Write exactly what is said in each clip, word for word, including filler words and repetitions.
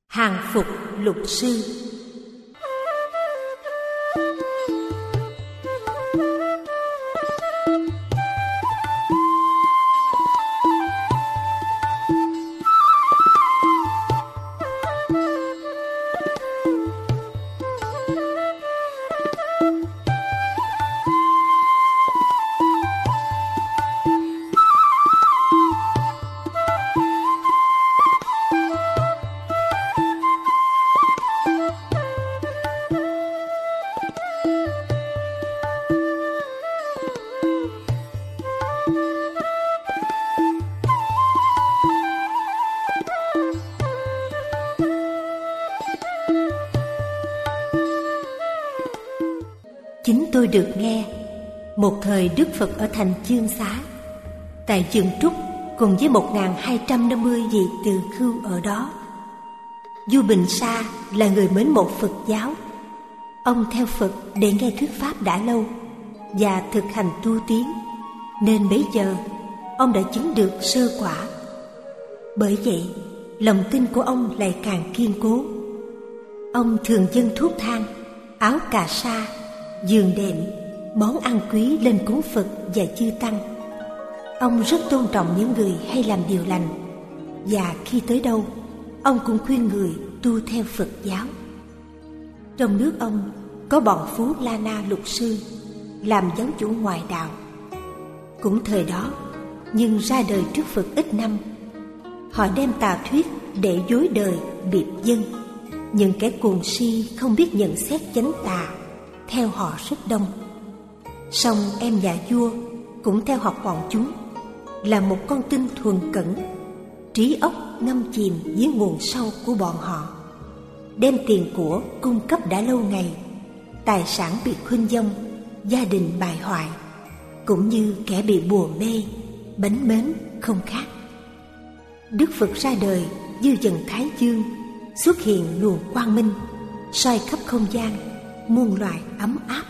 Hàng phục lục sư. Chính tôi được nghe, một thời Đức Phật ở thành Chương Xá, tại vườn trúc cùng với một nghìn hai trăm năm mươi vị tỳ khưu ở đó. Vua Bình Sa là người mến mộ Phật giáo. Ông theo Phật để nghe thuyết pháp đã lâu và thực hành tu tiến, nên bấy giờ ông đã chứng được sơ quả. Bởi vậy, lòng tin của ông lại càng kiên cố. Ông thường dâng thuốc thang, áo cà sa, giường đệm, món ăn quý lên cúng Phật và chư tăng. Ông rất tôn trọng những người hay làm điều lành, và khi tới đâu, ông cũng khuyên người tu theo Phật giáo. Trong nước ông có bọn Phú La Na Lục Sư làm giáo chủ ngoại đạo. Cũng thời đó, nhưng ra đời trước Phật ít năm, họ đem tà thuyết để dối đời biệp dân. Những kẻ cuồng si không biết nhận xét chánh tà theo họ rất đông. Song em nhà vua cũng theo học bọn chúng, là một con tinh thuần cẩn, trí óc ngâm chìm dưới nguồn sâu của bọn họ, đem tiền của cung cấp đã lâu ngày, tài sản bị khuynh vong, gia đình bại hoại, cũng như kẻ bị bùa mê, bánh mến không khác. Đức Phật ra đời như dần thái dương, xuất hiện luồng quang minh, soi khắp không gian, muôn loài ấm áp.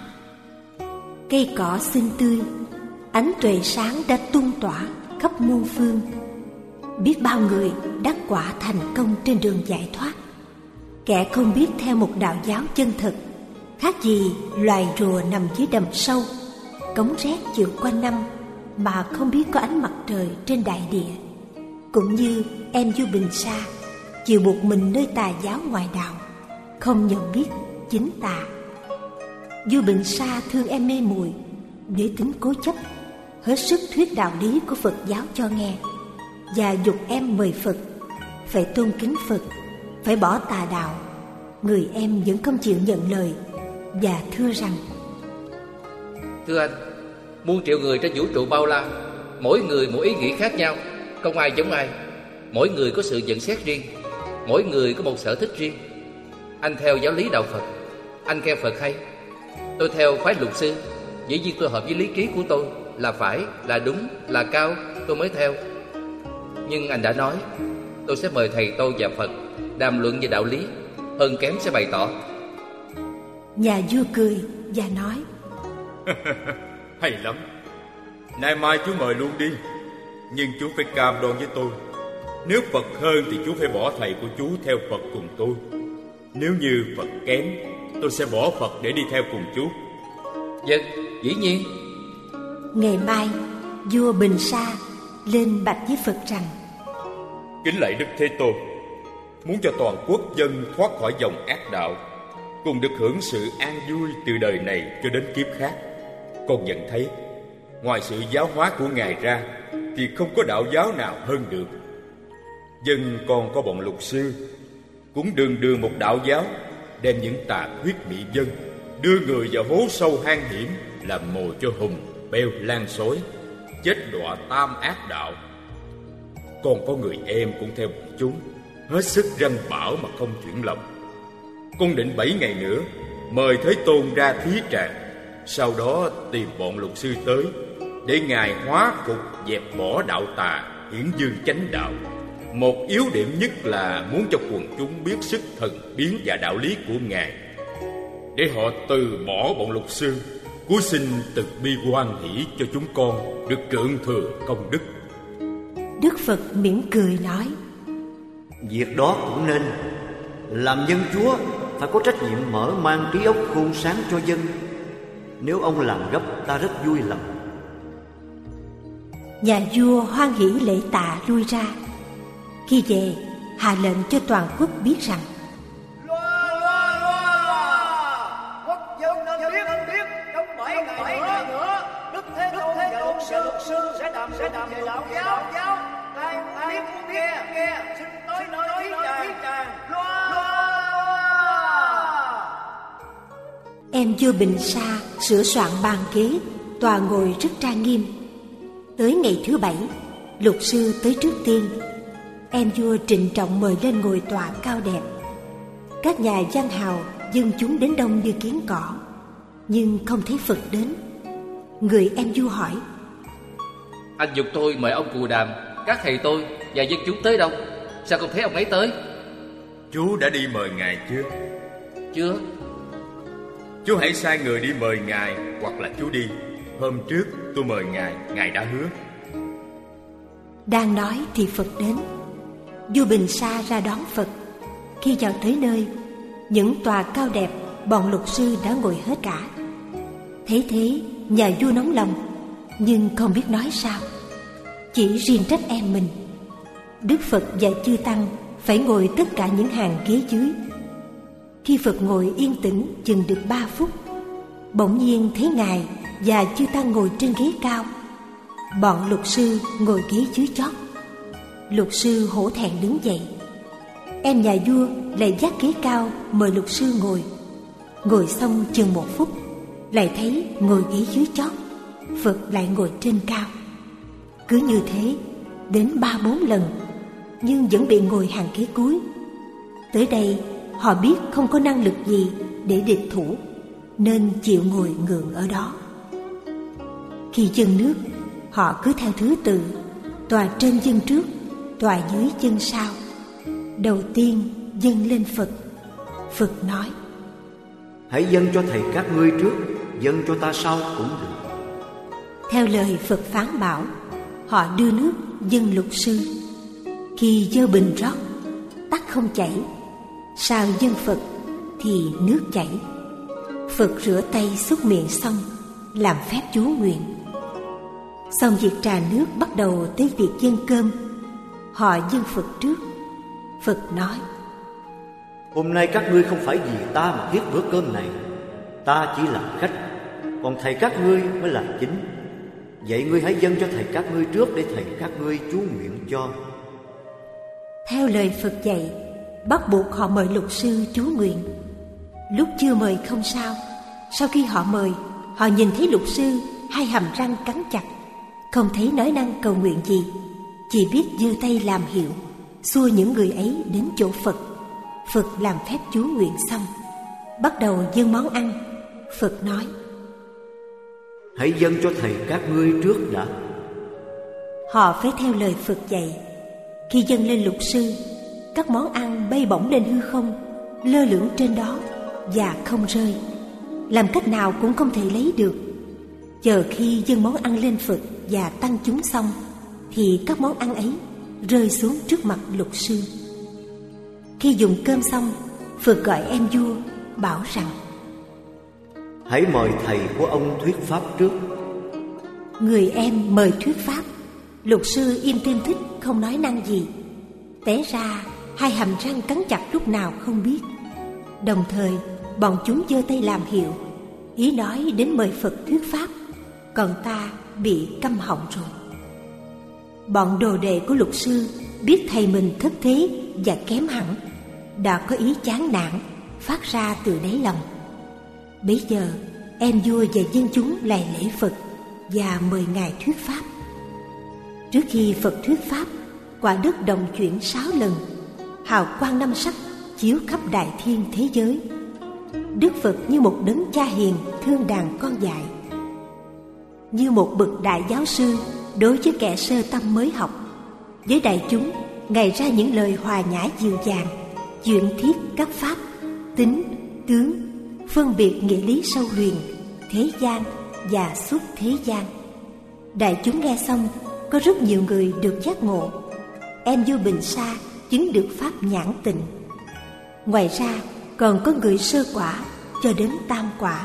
Cây cỏ xinh tươi, ánh tuệ sáng đã tung tỏa khắp muôn phương. Biết bao người đắc quả thành công trên đường giải thoát. Kẻ không biết theo một đạo giáo chân thực, khác gì loài rùa nằm dưới đầm sâu, cống rét chịu quanh năm mà không biết có ánh mặt trời trên đại địa. Cũng như em vua Bình Sa chịu buộc mình nơi tà giáo ngoại đạo, không nhận biết chính tà. Vua Bình Sa thương em mê muội, để tính cố chấp, hết sức thuyết đạo lý của Phật giáo cho nghe, và dục em mời Phật, phải tôn kính Phật, phải bỏ tà đạo. Người em vẫn không chịu nhận lời và thưa rằng: Thưa anh, muôn triệu người trên vũ trụ bao la, mỗi người mỗi ý nghĩ khác nhau, không ai giống ai. Mỗi người có sự nhận xét riêng, mỗi người có một sở thích riêng. Anh theo giáo lý đạo Phật, anh khen Phật hay. Tôi theo phái Lục Sư, dĩ nhiên tôi hợp với lý trí của tôi, là phải, là đúng, là cao, tôi mới theo. Nhưng anh đã nói, tôi sẽ mời thầy tôi và Phật đàm luận về đạo lý, hơn kém sẽ bày tỏ. Nhà vua cười và nói: Hay lắm, nay mai chú mời luôn đi. Nhưng chú phải cam đoan với tôi, nếu Phật hơn thì chú phải bỏ thầy của chú theo Phật cùng tôi. Nếu như Phật kém, tôi sẽ bỏ Phật để đi theo cùng chú. Vâng, dĩ nhiên. Ngày mai, vua Bình Sa lên bạch với Phật rằng: Kính lạy Đức Thế Tôn, muốn cho toàn quốc dân thoát khỏi dòng ác đạo, cùng được hưởng sự an vui từ đời này cho đến kiếp khác, con nhận thấy ngoài sự giáo hóa của Ngài ra thì không có đạo giáo nào hơn được. Dân còn có bọn Lục Sư, cũng đường đường một đạo giáo, đem những tà thuyết mỹ dân, đưa người vào hố sâu hang hiểm, làm mồi cho hùng beo lan sói, chết đọa tam ác đạo. Còn có người em cũng theo bọn chúng, hết sức răn bảo mà không chuyển lòng. Con định bảy ngày nữa mời Thế Tôn ra thí tràng, sau đó tìm bọn Lục Sư tới, để Ngài hóa phục dẹp bỏ đạo tà, hiển dương chánh đạo. Một yếu điểm nhất là muốn cho quần chúng biết sức thần biến và đạo lý của Ngài, để họ từ bỏ bọn Lục Sư, cuối sinh từ bi hoan hỷ cho chúng con được cượng thừa công đức. Đức Phật mỉm cười nói: Việc đó cũng nên, Làm dân chúa phải có trách nhiệm mở mang trí óc khôn sáng cho dân. Nếu ông làm gấp, ta rất vui lòng. Nhà vua hoan hỉ lễ tạ lui ra. Khi về, hạ lệnh cho toàn quốc biết rằng loa loa loa loa quốc dân nên biết biết trong bảy ngày nữa Đức Thế Tôn và luật sư luật sư sẽ đàm sẽ đàm về đạo giáo giáo ai ai muốn nghe nghe xin nói nói thí tràng loa loa. em vua Bình Sa sửa soạn bàn ghế, tòa ngồi rất trang nghiêm. Tới ngày thứ bảy, luật sư tới trước tiên. Em vua trịnh trọng mời lên ngồi tòa cao đẹp. Các nhà văn hào dân chúng đến đông như kiến cỏ, nhưng không thấy Phật đến. Người em vua hỏi: Anh giục tôi mời ông Cù Đàm, các thầy tôi và dân chúng tới đâu? Sao không thấy ông ấy tới? Chú đã đi mời ngài chưa? Chưa. Chú hãy sai người đi mời ngài, hoặc là chú đi. Hôm trước tôi mời ngài, ngài đã hứa. Đang nói thì Phật đến. Vua Bình Sa ra đón Phật. Khi vào tới nơi, những tòa cao đẹp, bọn luật sư đã ngồi hết cả. Thế thế, nhà vua nóng lòng, nhưng không biết nói sao. Chỉ riêng trách em mình. Đức Phật và chư tăng phải ngồi tất cả những hàng ghế dưới. Khi Phật ngồi yên tĩnh chừng được ba phút, bỗng nhiên thấy ngài và chư tăng ngồi trên ghế cao. Bọn luật sư ngồi ghế dưới chót. Luật sư hổ thẹn đứng dậy. Em nhà vua lại dắt ghế cao mời luật sư ngồi. Ngồi xong chừng một phút, lại thấy ngồi ghế dưới chót, Phật lại ngồi trên cao. Cứ như thế đến ba bốn lần, nhưng vẫn bị ngồi hàng ghế cuối. Tới đây họ biết không có năng lực gì để địch thủ, nên chịu ngồi ngượng ở đó. Khi dâng nước, họ cứ theo thứ tự, tòa trên dâng trước, tòa dưới dâng sau. Đầu tiên dâng lên Phật. Phật nói: Hãy dâng cho thầy các ngươi trước, dâng cho ta sau cũng được. Theo lời Phật phán bảo, họ đưa nước dâng luật sư. Khi dơ bình rót, tắc không chảy. Sao dâng Phật thì nước chảy. Phật rửa tay xúc miệng xong, làm phép chú nguyện. Xong việc trà nước, bắt đầu tới việc dâng cơm. Họ dâng Phật trước. Phật nói: Hôm nay các ngươi không phải vì ta mà thiết bữa cơm này. Ta chỉ là khách, còn thầy các ngươi mới là chính. Vậy ngươi hãy dâng cho thầy các ngươi trước, để thầy các ngươi chú nguyện cho. Theo lời Phật dạy, bắt buộc họ mời luật sư chú nguyện. Lúc chưa mời không sao, sau khi họ mời, họ nhìn thấy luật sư hai hàm răng cắn chặt, không thấy nói năng cầu nguyện gì, chỉ biết giơ tay làm hiệu, xua những người ấy đến chỗ Phật. Phật làm phép chú nguyện xong, bắt đầu dâng món ăn. Phật nói: Hãy dâng cho thầy các ngươi trước đã. Họ phải theo lời Phật dạy. Khi dâng lên luật sư, các món ăn bay bổng lên hư không, lơ lửng trên đó và không rơi, làm cách nào cũng không thể lấy được. Chờ khi dâng món ăn lên Phật và tăng chúng xong, thì các món ăn ấy rơi xuống trước mặt luật sư. Khi dùng cơm xong, Phật gọi em vua, bảo rằng: Hãy mời thầy của ông thuyết pháp trước. Người em mời thuyết pháp. Luật sư im tương thích, không nói năng gì. Té ra hai hàm răng cắn chặt lúc nào không biết. Đồng thời bọn chúng giơ tay làm hiệu, ý nói đến mời Phật thuyết pháp, còn ta bị câm họng rồi. Bọn đồ đệ của luật sư biết thầy mình thất thế và kém hẳn, đã có ý chán nản phát ra từ đáy lòng. Bấy giờ em vua và dân chúng lạy lễ Phật và mời ngài thuyết pháp. Trước khi Phật thuyết pháp, quả đất động chuyển sáu lần, hào quang năm sắc chiếu khắp đại thiên thế giới. Đức Phật như một đấng cha hiền thương đàn con dại, như một bậc đại giáo sư đối với kẻ sơ tâm mới học. Với đại chúng, ngài ra những lời hòa nhã dịu dàng, chuyển thiết các pháp, tính, tướng, phân biệt nghĩa lý sâu huyền, thế gian và xuất thế gian. Đại chúng nghe xong, có rất nhiều người được giác ngộ. Em vua Bình Sa chứng được pháp nhãn tịnh. Ngoài ra còn có người sơ quả cho đến tam quả.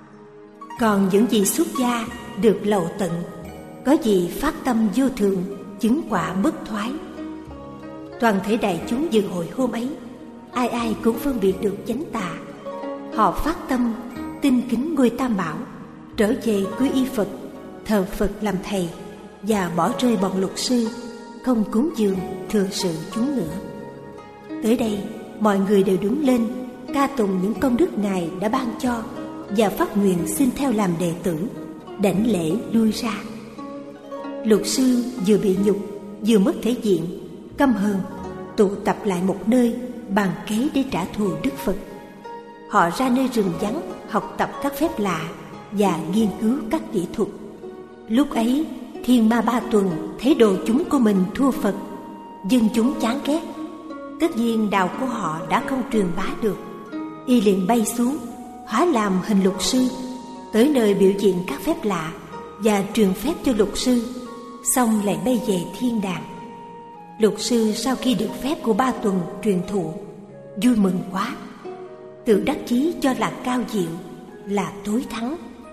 Còn những vị xuất gia được lậu tận, có vị phát tâm vô thượng, chứng quả bất thoái. Toàn thể đại chúng dự hội hôm ấy, ai ai cũng phân biệt được chánh tà. Họ phát tâm tin kính ngôi Tam Bảo, trở về quy y Phật, thờ Phật làm thầy, và bỏ rơi bọn luật sư, không cúng dường thừa sự chúng nữa. Tới đây, mọi người đều đứng lên ca tụng những công đức Ngài đã ban cho và phát nguyện xin theo làm đệ tử, đảnh lễ lui ra. Luật sư vừa bị nhục, vừa mất thể diện, căm hờn, tụ tập lại một nơi bàn kế để trả thù Đức Phật. Họ ra nơi rừng vắng học tập các phép lạ và nghiên cứu các kỹ thuật. Lúc ấy, Thiên Ma Ba Tuần thấy đồ chúng của mình thua Phật, dân chúng chán ghét. Tất nhiên đạo của họ đã không truyền bá được. Y liền bay xuống, hóa làm hình luật sư, tới nơi biểu diễn các phép lạ và truyền phép cho luật sư, xong lại bay về thiên đàng. Luật sư sau khi được phép của Ba Tuần truyền thụ, vui mừng quá, tự đắc chí cho là cao diệu, là tối thắng.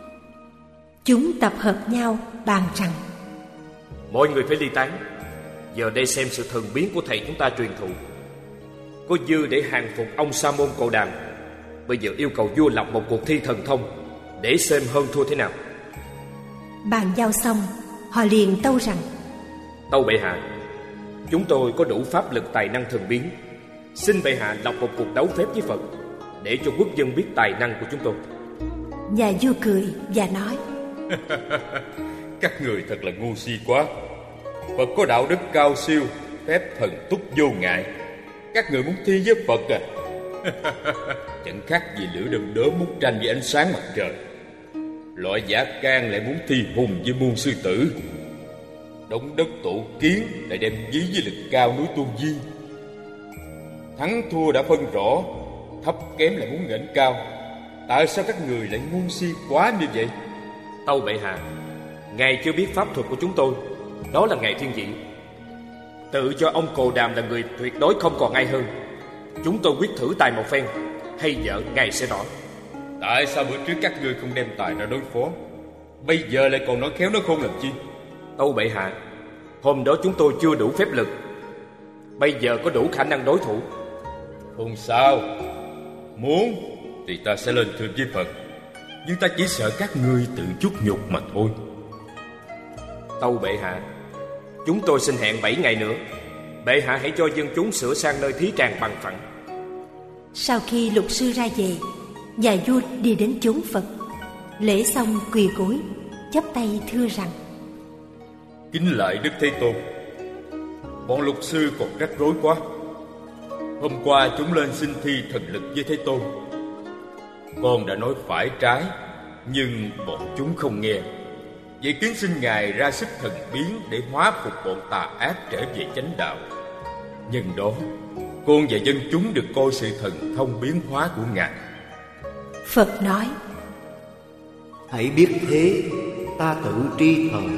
Chúng tập hợp nhau bàn rằng: mọi người phải ly tán, giờ đây xem sự thần biến của thầy chúng ta truyền thụ. Có dư để hàng phục ông Sa Môn Cồ Đàm. Bây giờ yêu cầu vua lập một cuộc thi thần thông, để xem hơn thua thế nào. Bàn giao xong, họ liền tâu rằng: tâu bệ hạ, chúng tôi có đủ pháp lực tài năng thần biến, xin bệ hạ lập một cuộc đấu phép với Phật, để cho quốc dân biết tài năng của chúng tôi. Nhà vua cười và nói: các người thật là ngu si quá. Phật có đạo đức cao siêu, phép thần túc vô ngại. Các người muốn thi với Phật à? Chẳng khác gì lửa đom đóm muốn tranh với ánh sáng mặt trời. Loại giả can lại muốn thi hùng với muôn sư tử. Đống đất tổ kiến lại đem dí với lực cao núi Tu Di. Thắng thua đã phân rõ, thấp kém lại muốn ngẩng cao. Tại sao các người lại ngu si quá như vậy? Tâu bệ hạ, ngài chưa biết pháp thuật của chúng tôi, đó là ngài thiên vị. Tự cho ông Cồ Đàm là người tuyệt đối không còn ai hơn. Chúng tôi quyết thử tài một phen, hay vợ ngài sẽ rõ. Tại sao bữa trước các ngươi không đem tài ra đối phó, bây giờ lại còn nói khéo nói khôn làm chi? Tâu bệ hạ, hôm đó chúng tôi chưa đủ phép lực, bây giờ có đủ khả năng đối thủ. Không sao, muốn thì ta sẽ lên thưa với Phật, nhưng ta chỉ sợ các ngươi tự chút nhục mà thôi. Tâu bệ hạ, chúng tôi xin hẹn bảy ngày nữa. Bệ hạ hãy cho dân chúng sửa sang nơi thí tràng bằng phẳng. Sau khi luật sư ra về, nhà vua đi đến chốn Phật, lễ xong quỳ gối, chắp tay thưa rằng: kính lại Đức Thế Tôn. Bọn luật sư còn rắc rối quá. Hôm qua chúng lên xin thi thần lực với Thế Tôn. Con đã nói phải trái, nhưng bọn chúng không nghe. Vậy kính xin Ngài ra sức thần biến để hóa phục bọn tà ác trở về chánh đạo. Nhân đó, con và dân chúng được coi sự thần thông biến hóa của Ngài. Phật nói: hãy biết thế, ta tự tri thời.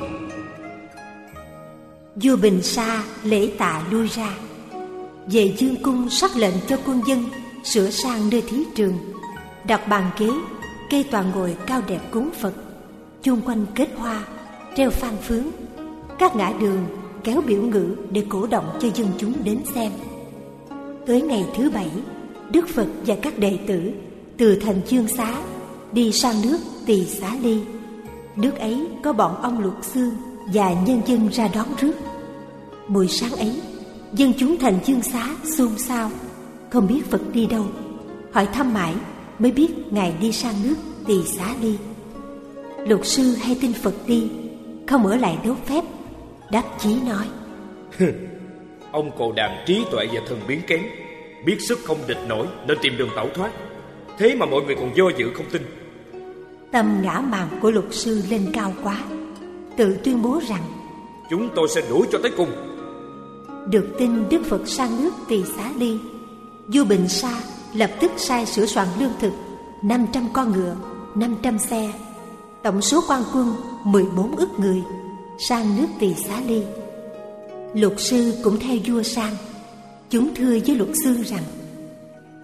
Vua Bình Sa lễ tạ lui ra, về dương cung sắc lệnh cho quân dân sửa sang nơi thí trường, đặt bàn ghế, cây toàn ngồi cao đẹp cúng Phật, chung quanh kết hoa, treo phan phướng, các ngã đường kéo biểu ngữ để cổ động cho dân chúng đến xem. Tới ngày thứ bảy, Đức Phật và các đệ tử từ thành Chương Xá đi sang nước Tỳ Xá Ly. Nước ấy có bọn ông Luật Xương và nhân dân ra đón rước. Buổi sáng ấy, dân chúng thành Chương Xá xôn xao, không biết Phật đi đâu. Hỏi thăm mãi mới biết Ngài đi sang nước Tỳ Xá Ly. Luật sư hay tin Phật đi, không ở lại đấu phép, đắc chí nói: ông Cồ Đàm trí tuệ và thần biến kém, biết sức không địch nổi nên tìm đường tẩu thoát. Thế mà mọi người còn do dự không tin. Tâm ngã mạn của luật sư lên cao quá, tự tuyên bố rằng: chúng tôi sẽ đuổi cho tới cùng. Được tin Đức Phật sang nước Tỳ Xá Ly, vua Bình Sa lập tức sai sửa soạn lương thực năm trăm con ngựa, năm trăm xe, tổng số quan quân mười bốn ức người sang nước Tỳ Xá Ly. Luật sư cũng theo vua sang. Chúng thưa với luật sư rằng: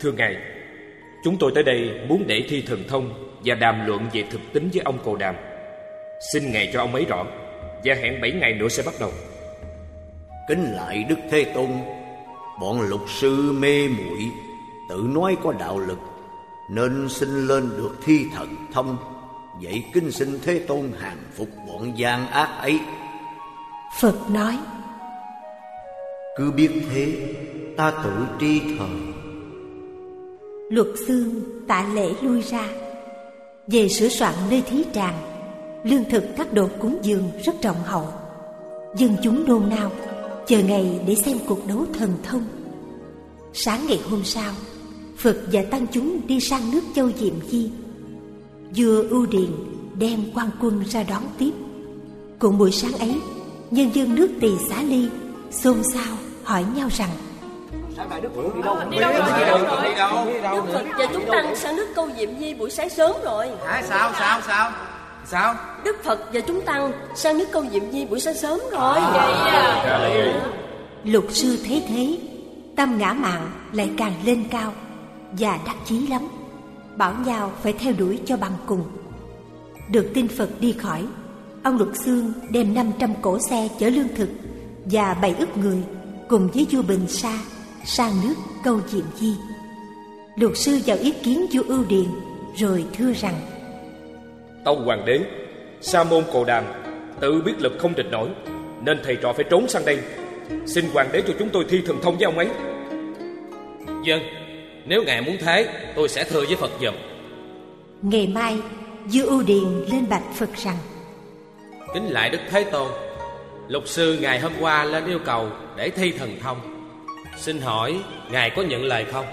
Thưa Ngài, chúng tôi tới đây muốn để thi thần thông và đàm luận về thực tính với ông Cồ Đàm. Xin Ngài cho ông ấy rõ, và hẹn bảy ngày nữa sẽ bắt đầu. Kính lại Đức Thế Tôn, bọn lục sư mê muội, tự nói có đạo lực, nên xin lên được thi thần thông. Vậy kính xin Thế Tôn hàng phục bọn gian ác ấy. Phật nói: Cứ biết thế, ta tự tri thời. Luật xương tạ lễ lui ra. Về sửa soạn nơi thí tràng, lương thực các đồ cúng dường rất trọng hậu. Dân chúng nôn nao chờ ngày để xem cuộc đấu thần thông. Sáng ngày hôm sau, Phật và tăng chúng đi sang nước Châu Diệm Di. Vua Ưu Điền đem quan quân ra đón tiếp. Cùng buổi sáng ấy, nhân dân nước Tỳ Xá Ly xôn xao hỏi nhau rằng: Đức Phật đi đâu? Đi đâu? Đi đâu? Đi đâu? Đức Phật và chúng tăng sang nước Câu Diệm Di buổi sáng sớm rồi. Hả? Sao? Sao? Sao? Sao? Đức Phật và chúng tăng sang nước Câu Diệm Di buổi sáng sớm rồi. Vậy à? Lục sư thấy thế, tâm ngã mạn lại càng lên cao và đắc chí lắm, bảo nhau phải theo đuổi cho bằng cùng. Được tin Phật đi khỏi, ông Luật Xương đem năm trăm cỗ xe chở lương thực và bảy ức người cùng với vua Bình Sa sang nước Câu Diệm Di. Luật sư vào ý kiến vua Ưu Điền rồi thưa rằng: Tâu hoàng đế, Sa môn Cồ Đàm tự biết lực không địch nổi, nên thầy trò phải trốn sang đây. Xin hoàng đế cho chúng tôi thi thần thông với ông ấy. Vâng, nếu ngài muốn thế, tôi sẽ thưa với Phật giùm. Ngày mai, vua Ưu Điền lên bạch Phật rằng: Kính lại Đức Thế Tôn, lục sư ngày hôm qua lên yêu cầu để thi thần thông. Xin hỏi ngài có nhận lời không?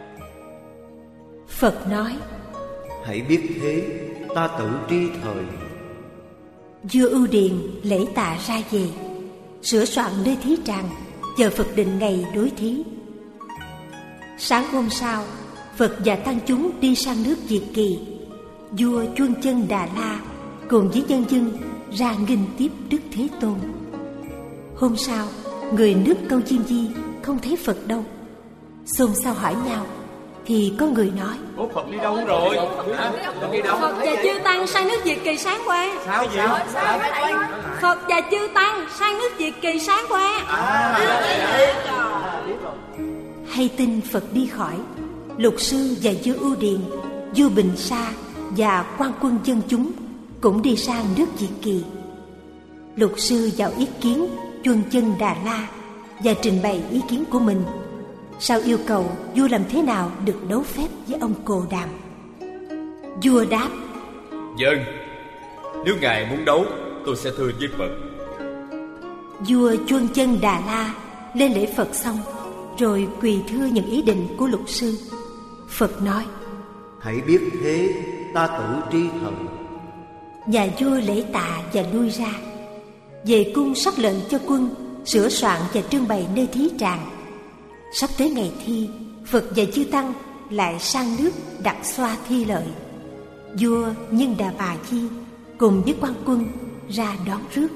Phật nói: Hãy biết thế, ta tự tri thời. Vua Ưu Điền lễ tạ ra về, sửa soạn nơi thí tràng, chờ Phật định ngày đối thí. Sáng hôm sau, Phật và tăng chúng đi sang nước Việt Kỳ. Vua Chuân Chân Đà La cùng với nhân dân ra nghênh tiếp Đức Thế Tôn. Hôm sau, người nước Câu Diêm Di không thấy Phật đâu, xôn xao hỏi nhau, thì có người nói: Ủa, Phật đi đâu rồi? Hả? Phật đi đâu? Phật và chư tăng sang nước Việt Kỳ sáng qua. Sao vậy? Sao? Phật và chư tăng sang nước Việt Kỳ sáng qua. Hay tin Phật đi khỏi, lục sư và vua Ưu Điền, vua Bình Sa và quan quân dân chúng cũng đi sang nước Việt Kỳ. Lục sư vào ý kiến Chuân Chân Đà La và trình bày ý kiến của mình, sau yêu cầu vua làm thế nào được đấu phép với ông Cồ Đàm. Vua đáp: Vâng, nếu ngài muốn đấu, tôi sẽ thưa với Phật. Vua Chuân Chân Đà La lên lễ Phật xong, rồi quỳ thưa những ý định của lục sư. Phật nói: Hãy biết thế, ta tự tri thần. Nhà vua lễ tạ và lui ra. Về cung sắc lệnh cho quân sửa soạn và trưng bày nơi thí tràng. Sắp tới ngày thi, Phật và chư tăng lại sang nước đặt xoa thi lợi. Vua Nhân Đà Bà Di cùng với quan quân ra đón rước.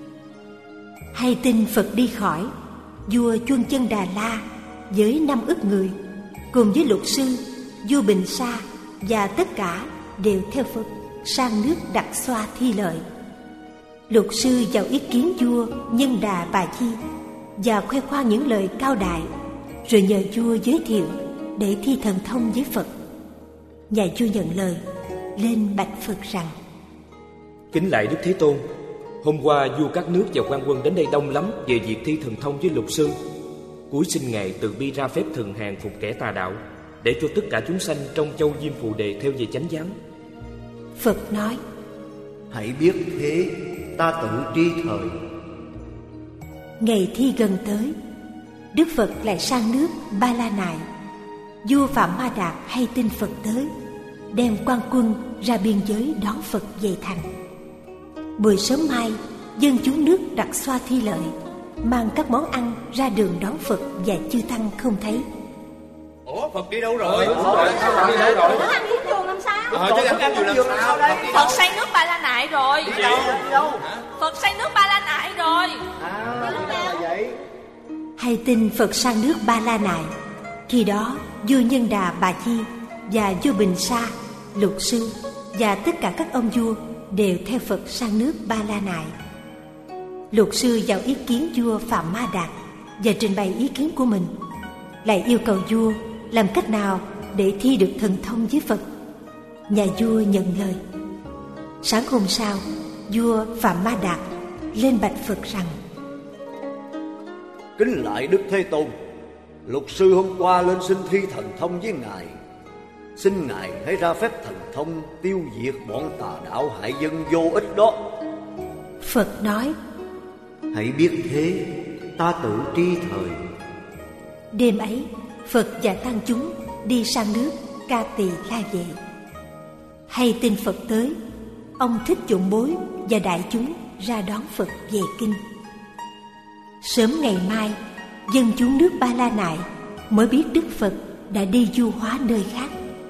Hay tin Phật đi khỏi, vua Chuân Chân Đà La với năm ức người cùng với lục sư, vua Bình Sa và tất cả đều theo Phật sang nước đặt xoa thi lợi. Lục sư vào ý kiến vua Nhân Đà Bà Di và khoe khoang những lời cao đại, rồi nhờ vua giới thiệu để thi thần thông với Phật. Nhà vua nhận lời, lên bạch Phật rằng: Kính lại Đức Thế Tôn, hôm qua vua các nước và quan quân đến đây đông lắm về việc thi thần thông với lục sư. Cúi xin ngài từ bi ra phép thường hàng phục kẻ tà đạo, để cho tất cả chúng sanh trong châu Diêm Phù Đề theo về chánh giáo. Phật nói: Hãy biết thế, ta tự tri thời. Ngày thi gần tới, Đức Phật lại sang nước Ba La Nại. Vua Phạm Ma Đạt hay tin Phật tới, đem quan quân ra biên giới đón Phật về thành. Buổi sớm mai, dân chúng nước đặt xoa thi lợi, mang các món ăn ra đường đón Phật và chư tăng không thấy. Ủa, Phật đi đâu rồi? Phật đi đâu rồi? Nó ăn cúng dường làm sao? Ờ, chứ ăn cúng dường làm sao đây? Phật sang nước Ba La Nại rồi. Đi đâu? Đi đâu? Phật sang nước Ba La Nại rồi. À, là vậy. Hay tin Phật sang nước Ba La Nại. Khi đó, vua Nhân Đà Bà Chi và vua Bình Sa, Lục Sư và tất cả các ông vua đều theo Phật sang nước Ba La Nại. Lục Sư vào ý kiến vua Phạm Ma Đạt và trình bày ý kiến của mình, lại yêu cầu vua làm cách nào để thi được thần thông với Phật. Nhà vua nhận lời. Sáng hôm sau, vua Phạm Ma Đạt lên bạch Phật rằng: Kính lại Đức Thế Tôn, Lục Sư hôm qua lên xin thi thần thông với ngài, xin ngài hãy ra phép thần thông tiêu diệt bọn tà đạo hại dân vô ích đó. Phật nói: Hãy biết thế, ta tự tri thời. Đêm ấy, Phật và tăng chúng đi sang nước Ca Tỳ La Vệ. Hay tin Phật tới, ông Thích Dụng Bối và đại chúng ra đón Phật về kinh. Sớm ngày mai, dân chúng nước Ba La Nại mới biết Đức Phật đã đi du hóa nơi khác.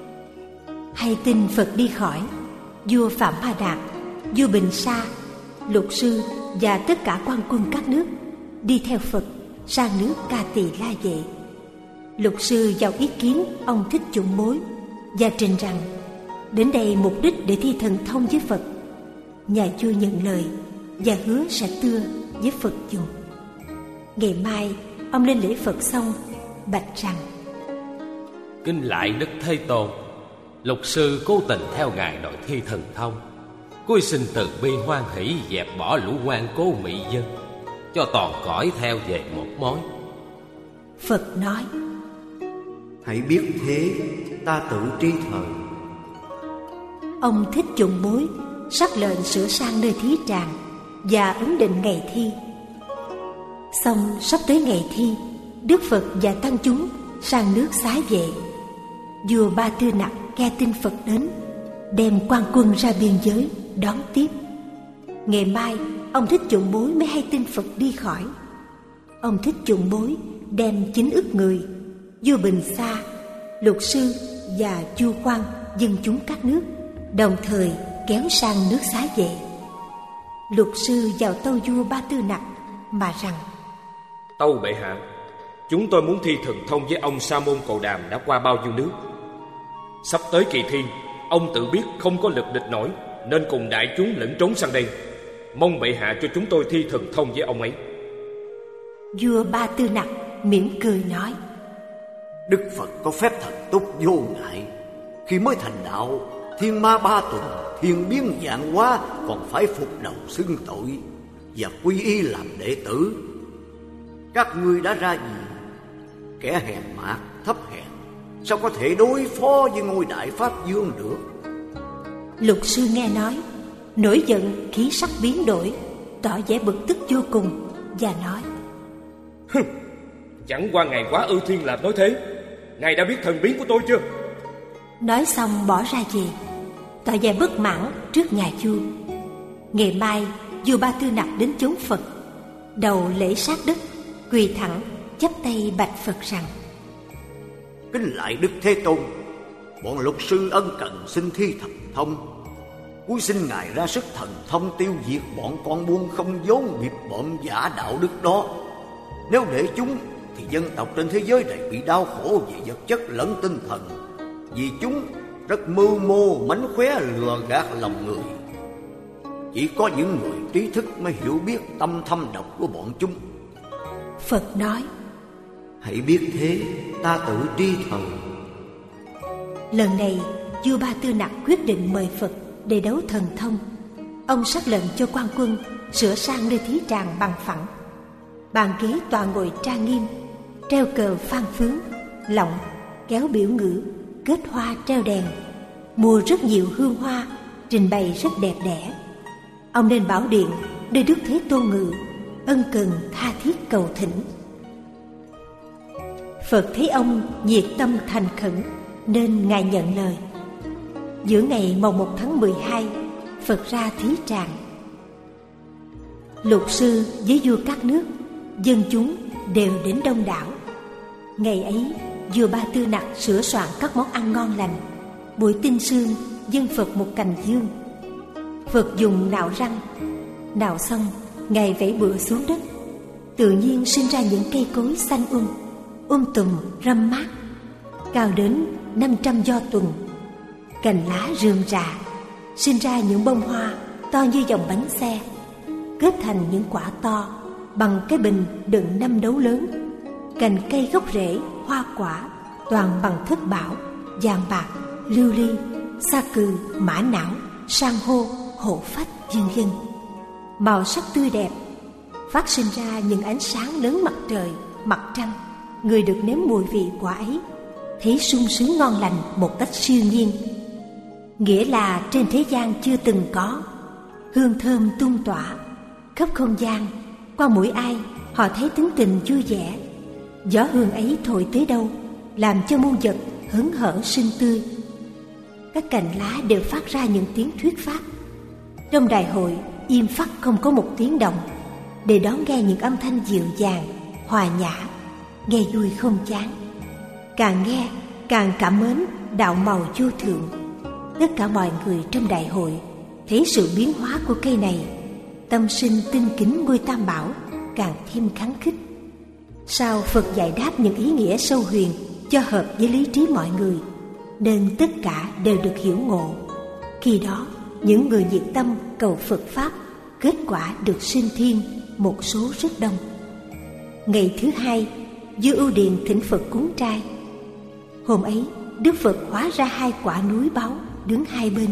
Hay tin Phật đi khỏi, vua Phạm Ma Đạt, vua Bình Sa, Lục Sư và tất cả quan quân các nước đi theo Phật sang nước Ca Tỳ La Vệ. Lục Sư vào ý kiến ông Thích Dụng Bối và trình rằng đến đây mục đích để thi thần thông với Phật. Nhà vua nhận lời và hứa sẽ tưa với Phật dùng. Ngày mai ông lên lễ Phật xong bạch rằng: Kính lại Đức Thế Tôn, Lục Sư cố tình theo ngài đòi thi thần thông, cúi xin từ bi hoan hỷ dẹp bỏ lũ ngoan cố mỹ dân, cho toàn cõi theo về một mối. Phật nói: Hãy biết thế, ta tự tri thời. Ông Thích Dụng Bối sắc lệnh sửa sang nơi thí tràng và ấn định ngày thi. Xong sắp tới ngày thi, Đức Phật và tăng chúng sang nước Xá Vệ. Vua Ba Tư Nặc nghe tin Phật đến, đem quan quân ra biên giới đón tiếp. Ngày mai ông Thích Dụng Bối mới hay tin Phật đi khỏi. Ông Thích Dụng Bối đem chín ức người, vua Bình Sa, Lục Sư và vua Quan, dân chúng các nước đồng thời kéo sang nước Xá Vệ. Lục Sư vào tâu vua Ba Tư Nặc mà rằng: Tâu bệ hạ, chúng tôi muốn thi thần thông với ông Sa Môn Cồ Đàm đã qua bao nhiêu nước. Sắp tới kỳ thi, ông tự biết không có lực địch nổi, nên cùng đại chúng lẫn trốn sang đây. Mong bệ hạ cho chúng tôi thi thần thông với ông ấy. Vua Ba Tư Nặc mỉm cười nói: Đức Phật có phép thần túc vô ngại. Khi mới thành đạo, thiên ma ba tuần, thiên biến vạn hóa, còn phải phục đầu xưng tội và quy y làm đệ tử. Các ngươi đã ra gì? Kẻ hèn mạt, thấp hèn, sao có thể đối phó với ngôi đại pháp vương được? Lục Sư nghe nói, nổi giận, khí sắc biến đổi, tỏ vẻ bực tức vô cùng và nói: Chẳng qua ngài quá ưu thiên làm nói thế. Ngài đã biết thần biến của tôi chưa? Nói xong bỏ ra về, tỏ vẻ bất mãn trước nhà vua. Ngày mai vua Ba Tư Nặc đến chốn Phật, đầu lễ sát đất, quỳ thẳng chắp tay bạch Phật rằng: Kính lại Đức Thế Tôn, bọn Lục Sư ân cần xin thi thần thông, cúi xin ngài ra sức thần thông tiêu diệt bọn con buôn không vốn bịp bợm giả đạo đức đó. Nếu để chúng thì dân tộc trên thế giới này bị đau khổ về vật chất lẫn tinh thần, vì chúng rất mưu mô mánh khóe lừa gạt lòng người. Chỉ có những người trí thức mới hiểu biết tâm thâm độc của bọn chúng. Phật nói: Hãy biết thế, ta tự tri thời. Lần này vua Ba Tư Nặc quyết định mời Phật để đấu thần thông. Ông sắc lệnh cho quan quân sửa sang nơi thí tràng bằng phẳng, bàn ghế tọa ngồi trang nghiêm, treo cờ phan phướng, lọng, kéo biểu ngữ, kết hoa treo đèn, mua rất nhiều hương hoa, trình bày rất đẹp đẽ. Ông nên bảo điện nơi Đức Thế Tôn ngự, ân cần tha thiết cầu thỉnh. Phật thấy ông nhiệt tâm thành khẩn nên ngài nhận lời. Giữa ngày mồng một tháng mười hai, Phật ra thí tràng. Lục Sư với vua các nước, dân chúng đều đến đông đảo. Ngày ấy, vua Ba Tư Nặc sửa soạn các món ăn ngon lành. Buổi tinh sương dâng Phật một cành dương. Phật dùng nạo răng, nạo xong ngài vẩy bừa xuống đất, tự nhiên sinh ra những cây cối xanh um, um tùm râm mát. cao đến năm trăm do tuần. Cành lá rườm rà, sinh ra những bông hoa to như dòng bánh xe, kết thành những quả to bằng cái bình đựng năm đấu lớn. Cành cây gốc rễ, hoa quả toàn bằng thất bảo, vàng bạc, lưu ly, sa cừ, mã não, san hô, hổ phách, vân vân. Màu sắc tươi đẹp, phát sinh ra những ánh sáng lớn mặt trời, mặt trăng. Người được nếm mùi vị quả ấy thấy sung sướng ngon lành một cách siêu nhiên, nghĩa là trên thế gian chưa từng có. Hương thơm tung tỏa khắp không gian, qua mũi ai họ thấy tính tình vui vẻ. Gió hương ấy thổi tới đâu làm cho muôn vật hớn hở sinh tươi. Các cành lá đều phát ra những tiếng thuyết pháp. Trong đại hội im phắt không có một tiếng động, để đón nghe những âm thanh dịu dàng, hòa nhã, nghe vui không chán. Càng nghe càng cảm mến đạo màu vô thượng. Tất cả mọi người trong đại hội thấy sự biến hóa của cây này, tâm sinh tinh kính ngôi Tam Bảo càng thêm khắng khích. Sao Phật giải đáp những ý nghĩa sâu huyền cho hợp với lý trí mọi người, nên tất cả đều được hiểu ngộ. Khi đó những người nhiệt tâm cầu Phật Pháp, kết quả được sinh thiên một số rất đông. Ngày thứ hai, Vua Ưu Điền thỉnh Phật cúng trai. Hôm ấy Đức Phật hóa ra hai quả núi báu đứng hai bên.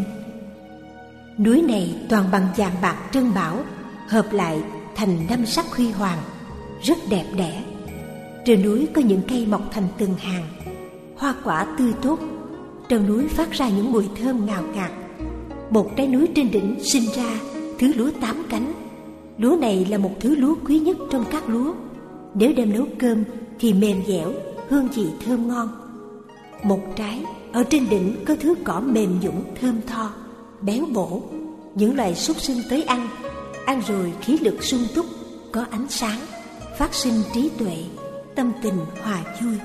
Núi này toàn bằng vàng bạc trân bảo, hợp lại thành năm sắc huy hoàng, rất đẹp đẽ. Trên núi có những cây mọc thành từng hàng, hoa quả tươi tốt. Trong núi phát ra những mùi thơm ngào ngạt. Một trái núi trên đỉnh sinh ra thứ lúa tám cánh. Lúa này là một thứ lúa quý nhất trong các lúa. Nếu đem nấu cơm thì mềm dẻo, hương vị thơm ngon. Một trái ở trên đỉnh có thứ cỏ mềm nhũn thơm tho, béo bổ. Những loài súc sinh tới ăn, ăn rồi khí lực sung túc, có ánh sáng, phát sinh trí tuệ, tâm tình hòa vui.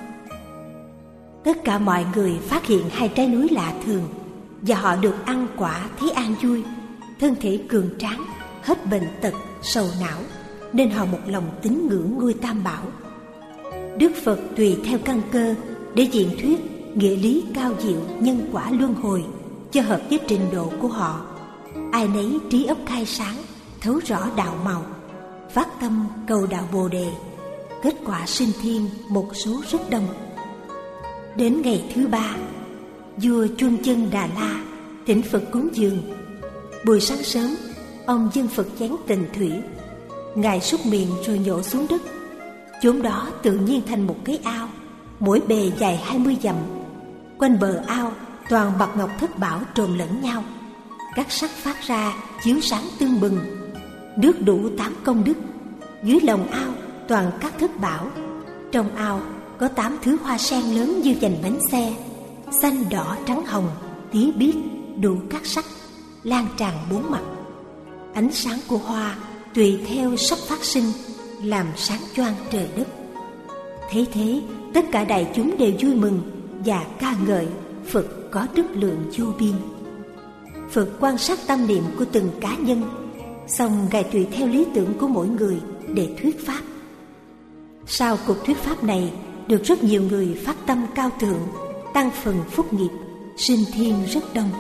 Tất cả mọi người phát hiện hai trái núi lạ thường, và họ được ăn quả thấy an vui, thân thể cường tráng, hết bệnh tật, sầu não, nên họ một lòng tín ngưỡng ngôi Tam Bảo. Đức Phật tùy theo căn cơ để diễn thuyết nghĩa lý cao diệu nhân quả luân hồi cho hợp với trình độ của họ. Ai nấy trí óc khai sáng, thấu rõ đạo màu, phát tâm cầu đạo Bồ Đề. Kết quả sinh thiên một số rất đông. Đến ngày thứ ba, vua Chuông Chân Đà La thỉnh Phật cúng dường. Buổi sáng sớm, ông dâng Phật chén tịnh thủy. Ngài súc miệng rồi nhổ xuống đất. Chốn đó tự nhiên thành một cái ao, mỗi bề dài hai mươi dặm. Quanh bờ ao toàn bạc ngọc thất bảo trộn lẫn nhau. Các sắc phát ra chiếu sáng tưng bừng. Nước đủ tám công đức. Dưới lòng ao toàn các thất bảo. Trong ao có tám thứ hoa sen lớn như vành bánh xe, xanh đỏ trắng hồng, tía biếc, đủ các sắc, lan tràn bốn mặt. Ánh sáng của hoa tùy theo sắp phát sinh làm sáng choang trời đất. Thế thế, tất cả đại chúng đều vui mừng và ca ngợi Phật có đức lượng vô biên. Phật quan sát tâm niệm của từng cá nhân, xong Ngài tùy theo lý tưởng của mỗi người để thuyết pháp. Sau cuộc thuyết pháp này, được rất nhiều người phát tâm cao thượng, tăng phần phúc nghiệp, sinh thiên rất đông.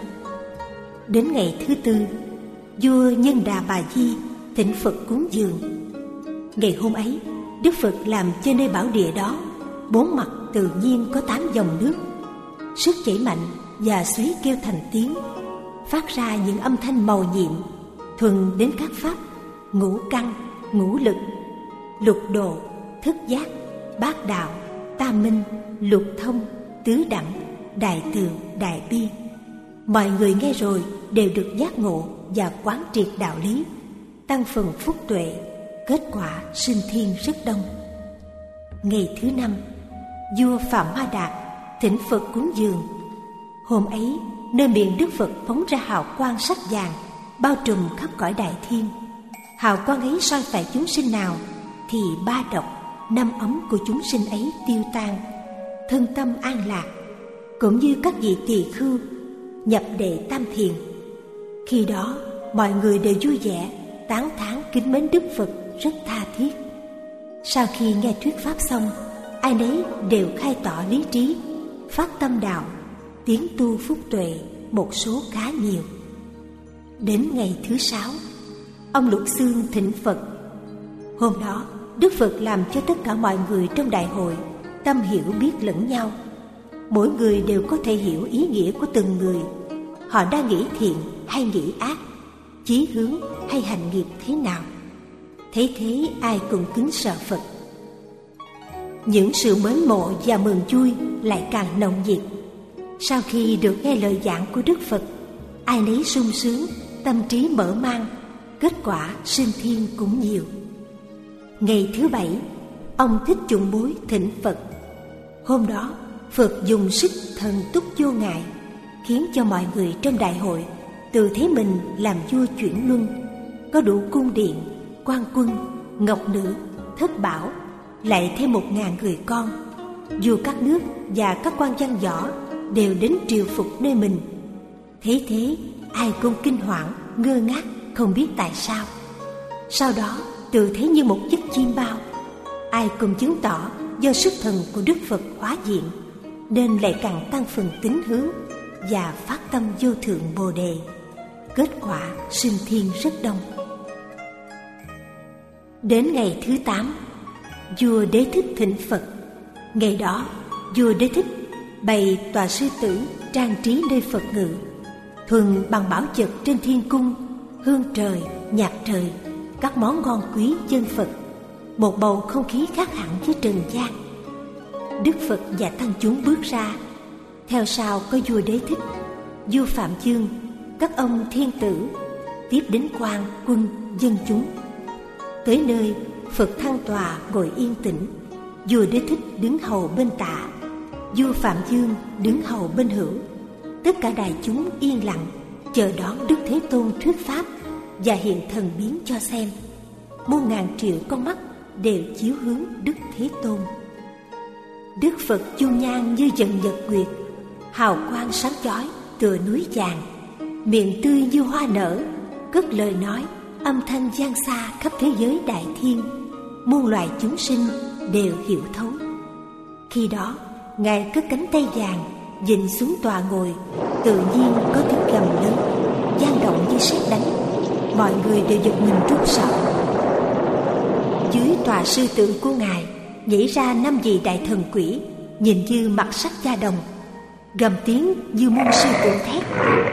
Đến ngày thứ tư, vua Nhân Đà Bà Di thỉnh Phật cúng dường. Ngày hôm ấy, Đức Phật làm cho nơi bảo địa đó bốn mặt tự nhiên có tám dòng nước, sức chảy mạnh và suối kêu thành tiếng, phát ra những âm thanh màu nhiệm, thuần đến các pháp ngũ căn, ngũ lực, lục độ, thức giác, bát đạo, tam minh, lục thông, tứ đẳng, đại từ, đại bi. Mọi người nghe rồi đều được giác ngộ và quán triệt đạo lý, tăng phần phúc tuệ, kết quả sinh thiên rất đông. Ngày thứ năm, vua Phạm Hoa Đạt thỉnh Phật cúng dường. Hôm ấy, nơi miệng Đức Phật phóng ra hào quang sắc vàng, bao trùm khắp cõi đại thiên. Hào quang ấy soi phải chúng sinh nào, thì ba độc, năm ấm của chúng sinh ấy tiêu tan, thân tâm an lạc, cũng như các vị tỳ khưu nhập đệ tam thiền. Khi đó, mọi người đều vui vẻ, tán thán kính mến Đức Phật rất tha thiết. Sau khi nghe thuyết pháp xong, ai nấy đều khai tỏ lý trí, phát tâm đạo, tiến tu phúc tuệ một số khá nhiều. Đến ngày thứ sáu, ông Luật Xương thỉnh Phật. Hôm đó, Đức Phật làm cho tất cả mọi người trong đại hội tâm hiểu biết lẫn nhau. Mỗi người đều có thể hiểu ý nghĩa của từng người. Họ đang nghĩ thiện hay nghĩ ác, chí hướng hay hành nghiệp thế nào. Thấy thế ai cũng kính sợ Phật. Những sự mến mộ và mừng vui lại càng nồng nhiệt. Sau khi được nghe lời giảng của Đức Phật, ai nấy sung sướng, tâm trí mở mang, kết quả sinh thiên cũng nhiều. Ngày thứ bảy, ông Thích Chủng Bối thỉnh Phật. Hôm đó, Phật dùng sức thần túc vô ngại, khiến cho mọi người trong đại hội tự thấy mình làm vua chuyển luân, có đủ cung điện, quan quân, ngọc nữ, thất bảo, lại thêm một ngàn người con. Vua các nước và các quan văn võ đều đến triều phục nơi mình. Thế thế, ai cũng kinh hoảng, ngơ ngác, không biết tại sao. Sau đó, tự thấy như một giấc chiêm bao. Ai cũng chứng tỏ do sức thần của Đức Phật hóa diện, nên lại càng tăng phần tín hướng và phát tâm vô thượng Bồ Đề. Kết quả sinh thiên rất đông. Đến ngày thứ tám, vua Đế Thích thỉnh Phật. Ngày đó, vua Đế Thích bày tòa sư tử trang trí nơi Phật ngự, thuần bằng bảo vật trên thiên cung, hương trời, nhạc trời, các món ngon quý dân Phật, một bầu không khí khác hẳn với trần gian. Đức Phật và tăng chúng bước ra, theo sau có vua Đế Thích, vua Phạm Dương, các ông thiên tử, tiếp đến quan, quân, dân chúng. Tới nơi, Phật thăng tòa ngồi yên tĩnh. Vua Đế Thích đứng hầu bên tả, vua Phạm Dương đứng hầu bên hữu. Tất cả đại chúng yên lặng chờ đón Đức Thế Tôn thuyết pháp và hiện thần biến cho xem. Muôn ngàn triệu con mắt đều chiếu hướng Đức Thế Tôn. Đức Phật chu nhan như dần nhật nguyệt, hào quang sáng chói tựa núi vàng, miệng tươi như hoa nở, cất lời nói âm thanh vang xa khắp thế giới đại thiên, muôn loài chúng sinh đều hiểu thấu. Khi đó, Ngài cất cánh tay vàng dịnh xuống tòa ngồi, tự nhiên có tiếng gầm lớn vang động như sét đánh. Mọi người đều giật mình run sợ. Dưới tòa sư tượng của Ngài nhảy ra năm vị đại thần quỷ, nhìn như mặt sắc da đồng, gầm tiếng như muôn sư tử thét.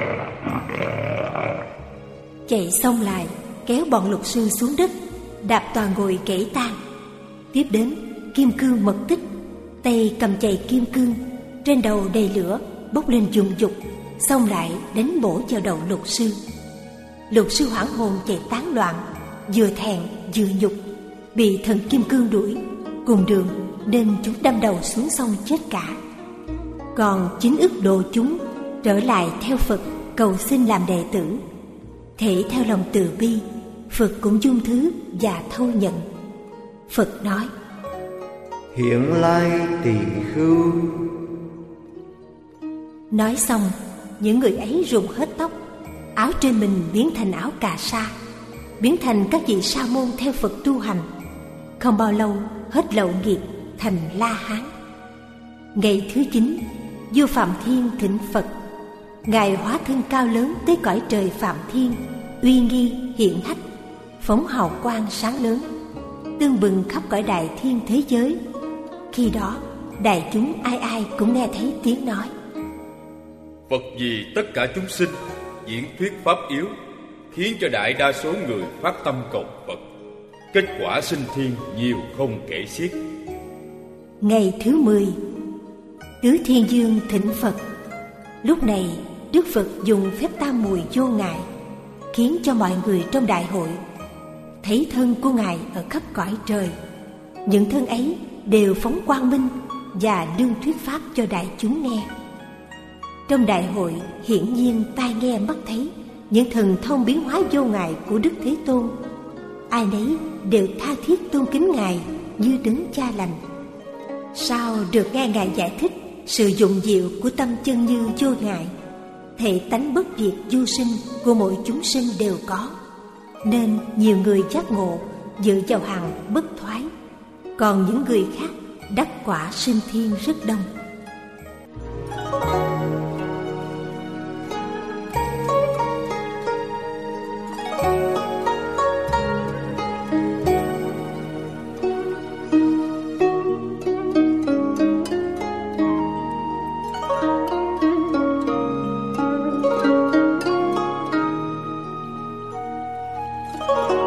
Chạy xong lại kéo bọn luật sư xuống đất, đạp tòa ngồi gãy tan. Tiếp đến kim cương mật tích, tay cầm chày kim cương, trên đầu đầy lửa bốc lên dùng dục, xong lại đánh bổ vào đầu luật sư. Luật sư hoảng hồn chạy tán loạn, vừa thẹn vừa nhục, bị thần kim cương đuổi cùng đường nên chúng đâm đầu xuống sông chết cả. Còn chín ức độ chúng trở lại theo Phật cầu xin làm đệ tử. Thể theo lòng từ bi, Phật cũng dung thứ và thâu nhận. Phật nói: hiện lai tỳ khưu. Nói xong, những người ấy rụng hết tóc, áo trên mình biến thành áo cà sa, biến thành các vị sa môn theo Phật tu hành. Không bao lâu hết lậu nghiệp thành La Hán. Ngày thứ chín, vua Phạm Thiên thỉnh Phật. Ngài hóa thân cao lớn tới cõi trời Phạm Thiên, uy nghi hiện hách, phóng hào quang sáng lớn, tương bừng khắp cõi đại thiên thế giới. Khi đó, đại chúng ai ai cũng nghe thấy tiếng nói: Phật vì tất cả chúng sinh diễn thuyết pháp yếu, khiến cho đại đa số người phát tâm cầu Phật. Kết quả sinh thiên nhiều không kể xiết. Ngày thứ mười, Tứ Thiên Dương thỉnh Phật. Lúc này Đức Phật dùng phép tam mùi vô ngại, khiến cho mọi người trong đại hội thấy thân của Ngài ở khắp cõi trời. Những thân ấy đều phóng quang minh và đương thuyết pháp cho đại chúng nghe. Trong đại hội hiển nhiên tai nghe mắt thấy những thần thông biến hóa vô ngại của Đức Thế Tôn. Ai nấy đều tha thiết tôn kính Ngài như đấng cha lành. Sau được nghe Ngài giải thích sự dụng diệu của tâm chân như vô ngại, thể tánh bất diệt vô sinh của mỗi chúng sinh đều có, nên nhiều người giác ngộ dự vào hàng bất thoái, còn những người khác đắc quả sinh thiên rất đông. Thank you.